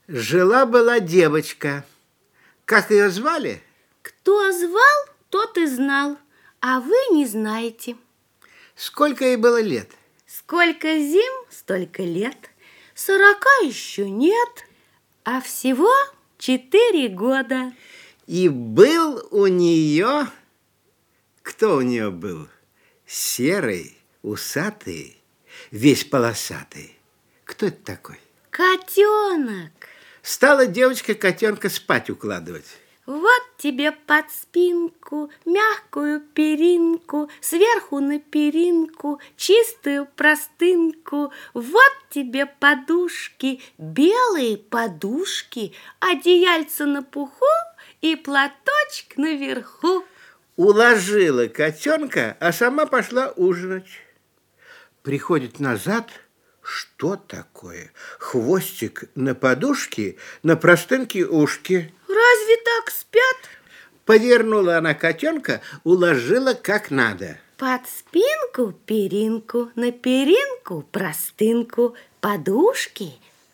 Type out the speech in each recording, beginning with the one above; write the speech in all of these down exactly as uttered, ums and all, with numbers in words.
Жила-была девочка. Как ее звали? Кто звал, тот и знал, а вы не знаете. Сколько ей было лет? Сколько зим, столько лет. Сорока еще нет, а всего четыре года. И был у нее... Кто у нее был? Серый, усатый, весь полосатый. Кто это такой? Котенок. Стала девочка котенка спать укладывать. Вот тебе под спинку мягкую перинку, сверху на перинку чистую простынку. Вот тебе подушки, белые подушки, одеяльце на пуху и платочек наверху. Уложила котенка, а сама пошла ужинать. Приходит назад. Что такое? Хвостик на подушке, на простынке ушки. Разве так спят? Повернула она котенка, уложила как надо. Под спинку перинку, на перинку простынку, подушки,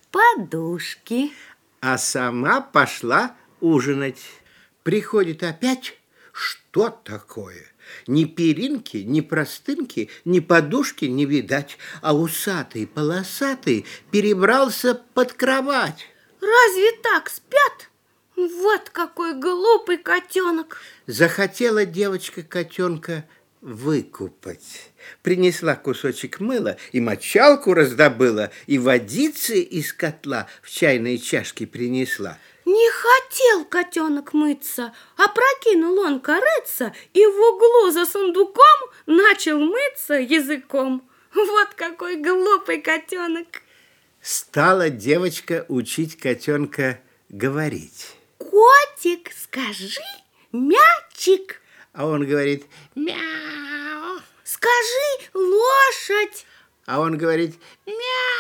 подушки. А сама пошла ужинать. Приходит опять. Что такое? Ни перинки, ни простынки, ни подушки не видать, а усатый, полосатый перебрался под кровать. Разве так спят? Вот какой глупый котенок. Захотела девочка котенка выкупать. Принесла кусочек мыла и мочалку раздобыла, и водицы из котла в чайной чашке принесла. Не хотел котенок мыться, а прокинул он корыться и в углу за сундуком начал мыться языком. Вот какой глупый котенок. Стала девочка учить котенка говорить. Котик, скажи мячик. А он говорит мяу. Скажи лошадь. А он говорит мяу.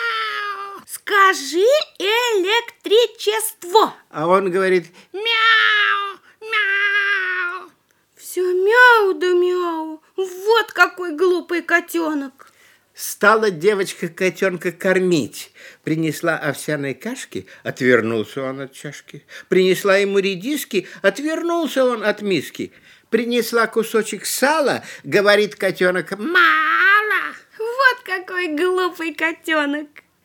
Скажи электричество. А он говорит мяу, мяу. Все мяу да мяу. Вот какой глупый котенок. Стала девочка котенка кормить. Принесла овсяной кашки, отвернулся он от чашки. Принесла ему редиски, отвернулся он от миски. Принесла кусочек сала, говорит котенок мало. Вот какой глупый котенок.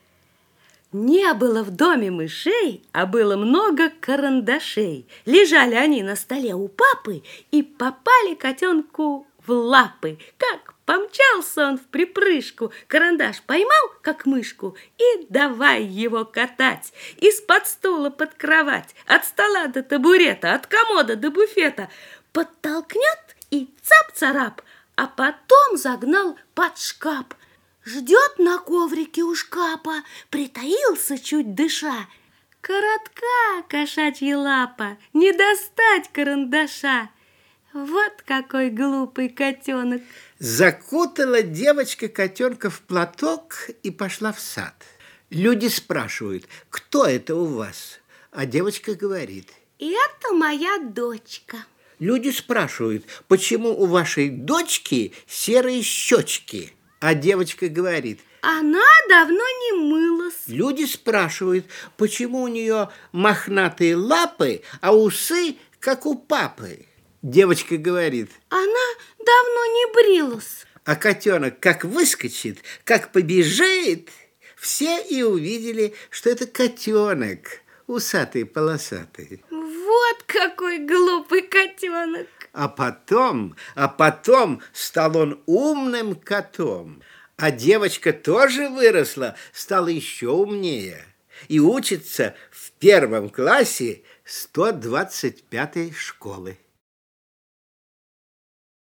Не было в доме мышей, а было много карандашей. Лежали они на столе у папы и попали котенку в лапы. Как помчался он в припрыжку, карандаш поймал, как мышку, и давай его катать. Из-под стула под кровать, от стола до табурета, от комода до буфета. Подтолкнет и цап-царап, а потом загнал под шкаф. Ждет на коврике у шкафа, притаился чуть дыша. Коротка кошачья лапа, не достать карандаша. Вот какой глупый котенок. Закутала девочка котенка в платок и пошла в сад. Люди спрашивают, кто это у вас? А девочка говорит: это моя дочка. Люди спрашивают, почему у вашей дочки серые щечки? А девочка говорит: она давно не мылась. Люди спрашивают, почему у нее мохнатые лапы, а усы, как у папы? Девочка говорит: она давно не брилась. А котенок как выскочит, как побежит, все и увидели, что это котенок, усатый, полосатый. Вот какой глупый котенок. А потом, а потом стал он умным котом. А девочка тоже выросла, стала еще умнее. И учится в первом классе сто двадцать пятой школы.